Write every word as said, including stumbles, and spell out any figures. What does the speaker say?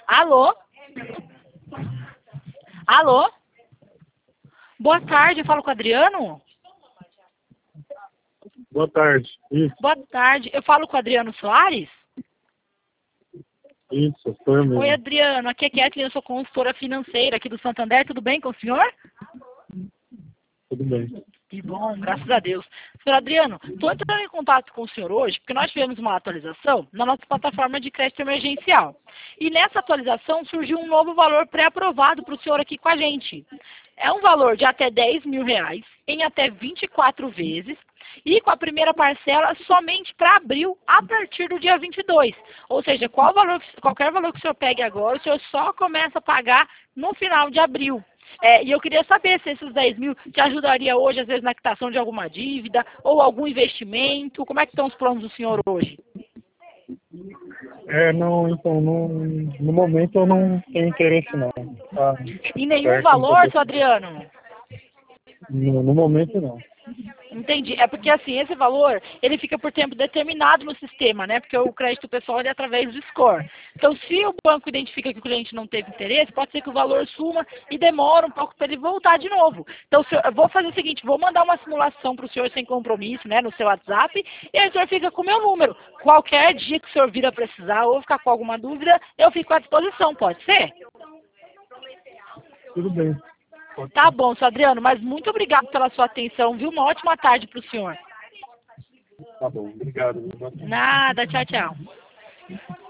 Alô? Alô? Boa tarde, eu falo com o Adriano? Boa tarde. Isso, Boa tarde, eu falo com o Adriano Soares? isso, foi mesmo. Oi, Adriano, aqui é Kathleen, eu sou consultora financeira aqui do Santander, tudo bem com o senhor? Tudo bem. Que bom, graças a Deus. Senhor Adriano, estou entrando em contato com o senhor hoje porque nós tivemos uma atualização na nossa plataforma de crédito emergencial. E nessa atualização surgiu um novo valor pré-aprovado para o senhor aqui com a gente. É um valor de até dez mil reais, em até vinte e quatro vezes, e com a primeira parcela somente para abril, a partir do dia vinte e dois. Ou seja, qual valor, qualquer valor que o senhor pegue agora, o senhor só começa a pagar no final de abril. É, e eu queria saber se esses dez mil te ajudaria hoje, às vezes, na quitação de alguma dívida ou algum investimento. Como é que estão os planos do senhor hoje? É, não, então, no, no momento eu não tenho interesse não. Tá Em nenhum certo, valor, então, seu Adriano? no, no momento não. Entendi. É porque, assim, esse valor, ele fica por tempo determinado no sistema, né? Porque o crédito pessoal é através do score. Então, se o banco identifica que o cliente não teve interesse, pode ser que o valor suma e demora um pouco para ele voltar de novo. Então, se eu, eu vou fazer o seguinte, vou mandar uma simulação para o senhor sem compromisso, né? No seu WhatsApp, e aí o senhor fica com o meu número. Qualquer dia que o senhor vir a precisar ou ficar com alguma dúvida, eu fico à disposição, pode ser? Tudo bem. Pode Tá ser. bom, seu Adriano, mas muito obrigado pela sua atenção, viu? Uma ótima tarde para o senhor. Tá bom, obrigado. Nada, tchau, tchau.